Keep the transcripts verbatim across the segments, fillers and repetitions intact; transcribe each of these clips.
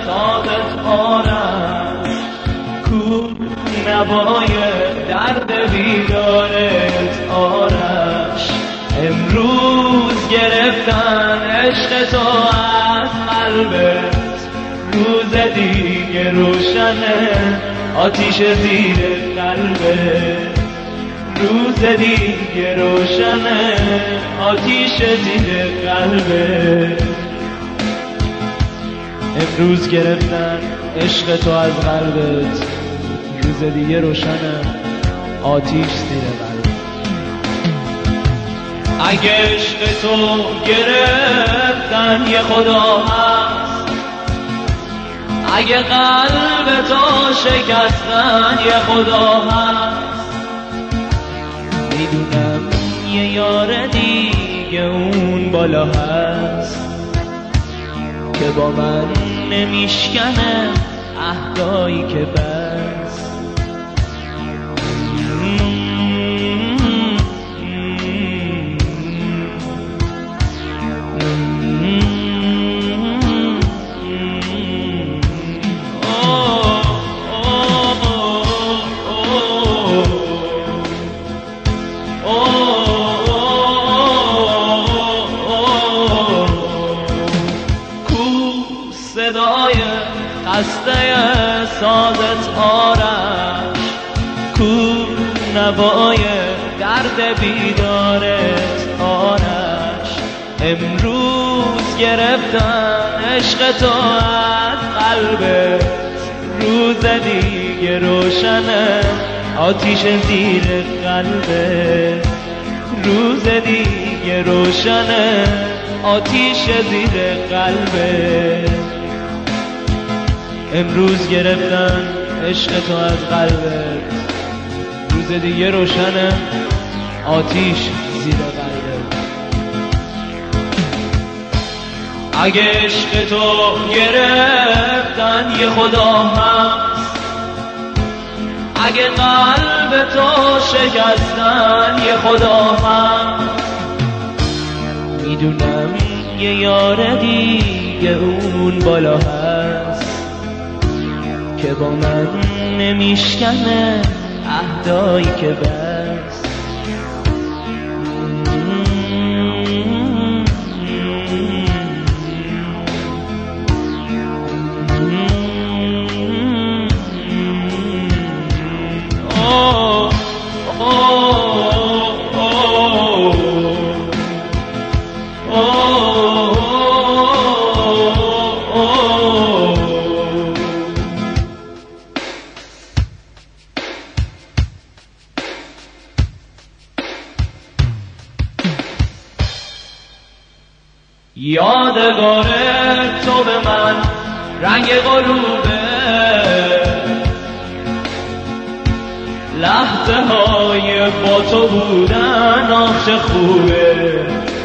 سازت آرش کو نوای درد بیدارت آرش امروز گرفتن عشق تو از قلبت روز دیگه روشنه آتیش زیر قلبت روز دیگه روشنه آتیش زیر قلبت امروز گرفتن عشق تو از قلبت روز دیگه روشنه آتیش زیر قلبت اگه عشق تو گرفتن یه خدا هست اگه قلب تو شکستن یه خدا هست میدونم یه یار دیگه اون بالا هست که با من نمیشکنه عهدایی که بس صدای خسته سازت آرش کو نوای درد بیدارت آرش امروز گرفتن عشق تو از قلبت روز دیگه روشنه آتیش زیر قلبت روز دیگه روشنه آتیش زیر قلبت امروز گرفتن عشق تو از قلبت روز دیگه روشنه آتیش زیر قلبت اگه عشق تو گرفتن یه خدا هست اگه قلب تو شکستن یه خدا هست میدونم یه یار دیگه اون بالا هست که با من نمیشکنه عهدایی که بس یادگار تو به من رنگ غروبه لحظه های با تو بودن آخ خوبه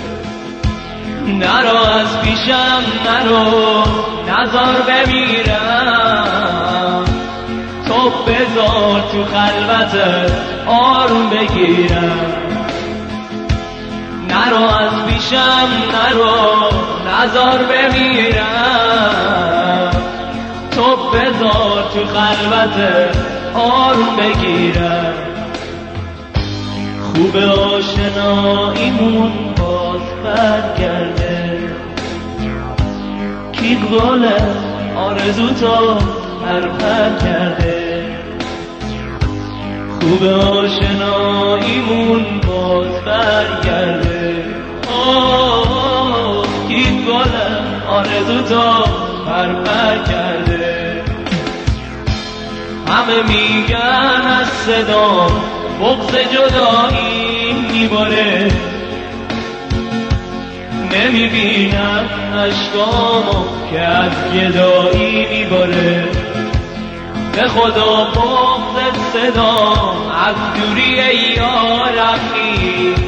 نرو از پیشم نرو نزار بمیرم تو بذار تو خلوتت آروم بگیرم نرو از پیشم نرو نزار بمیرم تو بذار تو خلوتت آروم بگیرم خوب آشناییمون باز برگرده کی گله آرزو تو پرپر کرده خوب آشناییمون باز برگرده آه کی گله آرزو تو پرپر کرده همه میگن از صدا بغض جدایی میباره نمیبینم اشکامو که از گدایی میباره به خدا بغض صدا از دوری یارم نیست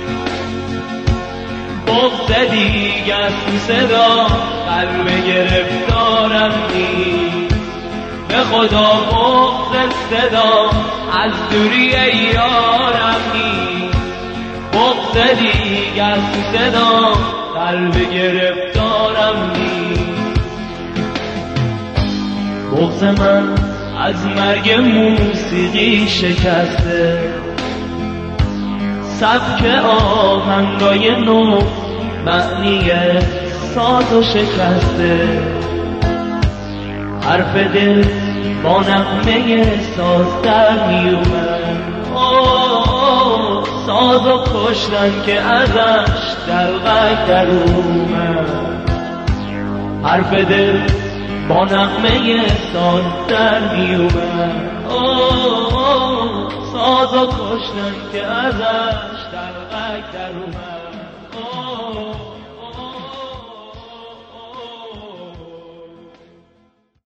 بغض دیگر تو صدا قلب گرفتارم نیست به خدا بغض صدا از دوری یارم نیست بغض دیگر تو صدا قلب گرفتارم نیست بغض من از مرگ موسیقی شکسته، سبک آهنگای نو معنی سازو شکسته، حرف دل با نغمه ساز در میومد، سازو کشتن که ازش دلغک در اومد، حرف دل با نغمه ساز در میومد، سازو کشتن که ازش دلغک در اومد.